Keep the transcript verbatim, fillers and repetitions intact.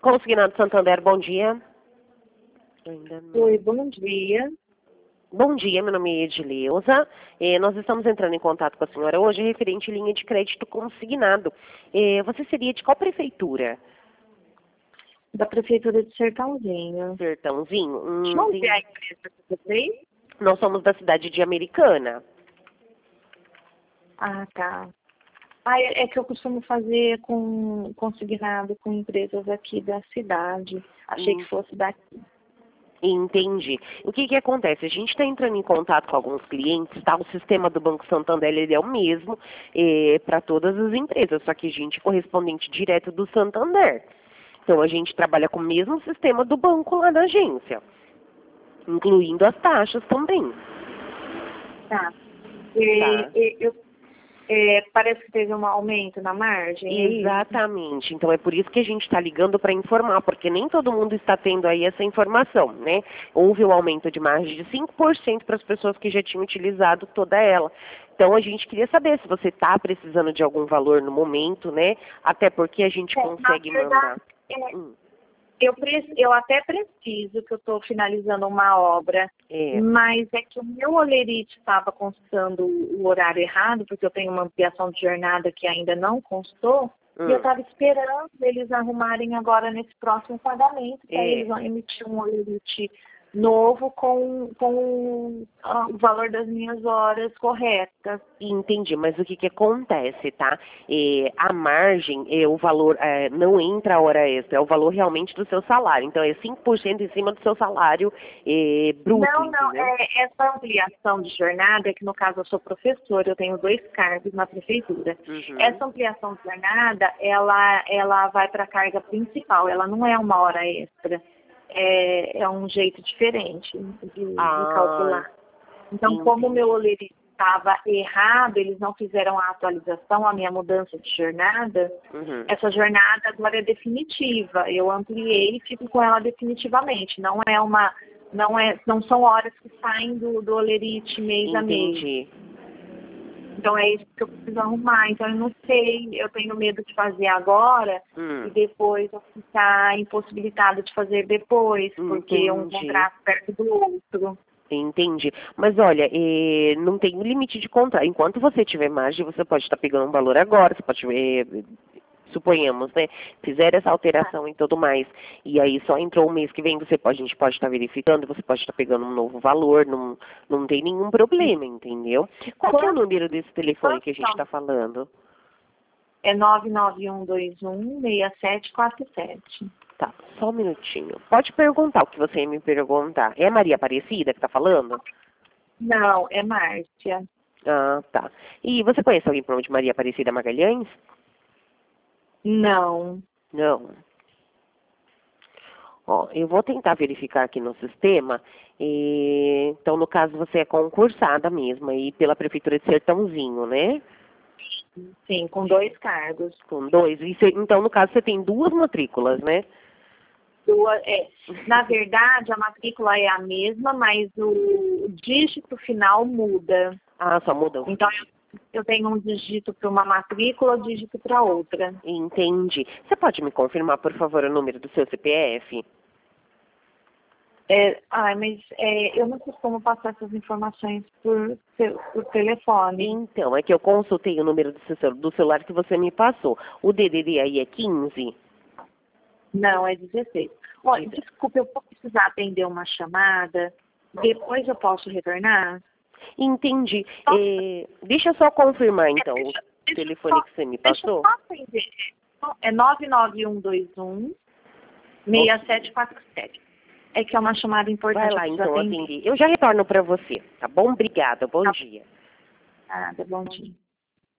Consignado Santander, bom dia. Ainda não. Oi, bom dia. Bom dia, meu nome é Edileuza. Eh, nós estamos entrando em contato com a senhora hoje referente à linha de crédito consignado. Eh, você seria de qual prefeitura? Da Prefeitura de Sertãozinho. Sertãozinho? Hum, Não tem- sei a empresa que você fez? Nós somos da cidade de Americana. Ah, tá. Ah, é é que eu costumo fazer com consignado com empresas aqui da cidade. Achei Hum. que fosse daqui. Entendi. O que que acontece? A gente está entrando em contato com alguns clientes, tá? O sistema do Banco Santander, ele é o mesmo para todas as empresas, só que a gente é correspondente direto do Santander. Então, a gente trabalha com o mesmo sistema do banco lá da agência, incluindo as taxas também. Tá. E, Tá. e- eu, é, parece que teve um aumento na margem, é isso? Exatamente. Então, é por isso que a gente está ligando para informar, porque nem todo mundo está tendo aí essa informação, né? Houve um aumento de margem de cinco por cento para as pessoas que já tinham utilizado toda ela. Então, a gente queria saber se você está precisando de algum valor no momento, né? Até porque a gente É, consegue na mandar. verdade, é, Hum, Eu, pre- eu até preciso, que eu estou finalizando uma obra, é. mas é que o meu olerite estava constando o horário errado, porque eu tenho uma ampliação de jornada que ainda não constou, e eu Hum, estava esperando eles arrumarem agora nesse próximo pagamento, que aí é. eles vão emitir um olerite novo com, com ah, o valor das minhas horas corretas. Entendi, mas o que que acontece, tá? É, a margem, é, o valor, é, não entra a hora extra, é o valor realmente do seu salário. Então, é cinco por cento em cima do seu salário é, bruto, Não, não, entendeu? é, essa ampliação de jornada, que no caso eu sou professora, eu tenho dois cargos na prefeitura. Uhum. Essa ampliação de jornada, ela, ela vai para a carga principal, ela não é uma hora extra, é, é um jeito diferente de, de Ah, calcular. Então, como o entendi. meu olerite estava errado, eles não fizeram a atualização, a minha mudança de jornada, Uhum. essa jornada agora é definitiva. Eu ampliei e fico com ela definitivamente. Não é uma, não é, não são horas que saem do, do olerite mês a mês. Entendi. Então é isso que eu preciso arrumar. Então eu não sei, eu tenho medo de fazer agora Hum. e depois eu ficar impossibilitada de fazer depois, porque um Entendi. contrato perto do outro. Entendi. Mas olha, eh, não tem um limite de contrato. Enquanto você tiver margem, você pode estar pegando um valor agora, você pode, eh, suponhamos, né? Fizer essa alteração e tudo mais. E aí só entrou o mês que vem, você pode, a gente pode estar verificando, você pode estar pegando um novo valor, não, não tem nenhum problema, entendeu? Qual que é o Quanto, número desse telefone que a gente quanto está falando? É nove nove um dois um seis sete quatro sete. Tá, só um minutinho. Pode perguntar o que você ia me perguntar. É a Maria Aparecida que está falando? Não, é Márcia. Ah, tá. E você conhece alguém por nome de Maria Aparecida Magalhães? Não. Não. Ó, eu vou tentar verificar aqui no sistema. E, então, no caso, você é concursada mesmo aí pela Prefeitura de Sertãozinho, né? Sim, com dois cargos. Com dois. E você- então, no caso, você tem duas matrículas, né? Duas, é, na verdade, a matrícula é a mesma, mas o dígito final muda. Ah, só muda. o- Então, eu, eu tenho um dígito para uma matrícula, um dígito para outra. Entendi. Você pode me confirmar, por favor, o número do seu C P F? É, ai, mas é, eu não costumo passar essas informações por, te- por telefone. Então, é que eu consultei o número do, seu, celu- do celular que você me passou. O D D D aí é quinze? Não, é dezesseis. Olha, desculpa, eu vou precisar atender uma chamada. Depois eu posso retornar? Entendi. Eh, deixa eu só confirmar, então, o Deixa- deixa eu telefone só- que você me Deixa eu passou. só atender. É nove nove um dois um seis sete quatro sete. É que é uma chamada importante. Vai lá, eu preciso então, atender. atender. Eu já retorno para você, tá bom? Obrigada, bom Tá. dia. Nada, bom dia.